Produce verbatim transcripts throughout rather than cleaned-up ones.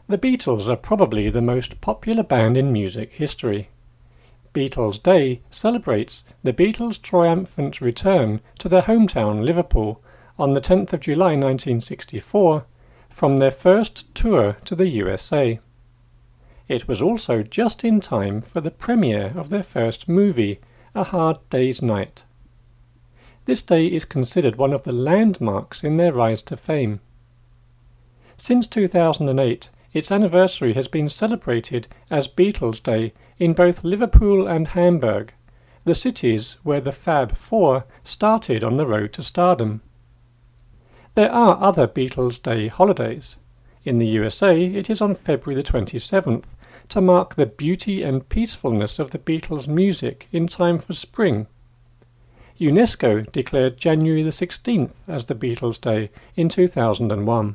The Beatles are probably the most popular band in music history. Beatles Day celebrates the Beatles' triumphant return to their hometown Liverpool on the tenth of July nineteen sixty-four from their first tour to the U S A. It was also just in time for the premiere of their first movie, A Hard Day's Night. This day is considered one of the landmarks in their rise to fame. Since two thousand eight, its anniversary has been celebrated as Beatles Day in both Liverpool and Hamburg, the cities where the Fab Four started on the road to stardom. There are other Beatles Day holidays. In the U S A, it is on February the twenty-seventh, to mark the beauty and peacefulness of the Beatles' music in time for spring. UNESCO declared January the sixteenth as the Beatles Day in two thousand one.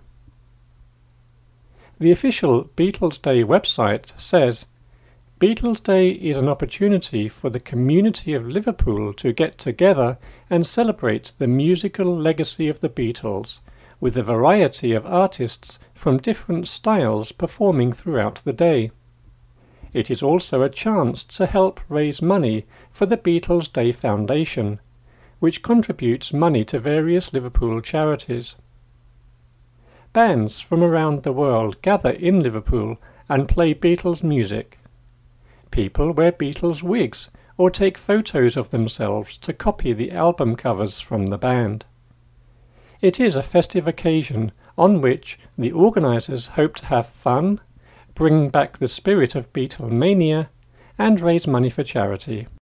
The official Beatles Day website says, Beatles Day is an opportunity for the community of Liverpool to get together and celebrate the musical legacy of the Beatles, with a variety of artists from different styles performing throughout the day. It is also a chance to help raise money for the Beatles Day Foundation, which contributes money to various Liverpool charities. Bands from around the world gather in Liverpool and play Beatles music. People wear Beatles wigs or take photos of themselves to copy the album covers from the band. It is a festive occasion on which the organisers hope to have fun, bring back the spirit of Beatlemania, and raise money for charity.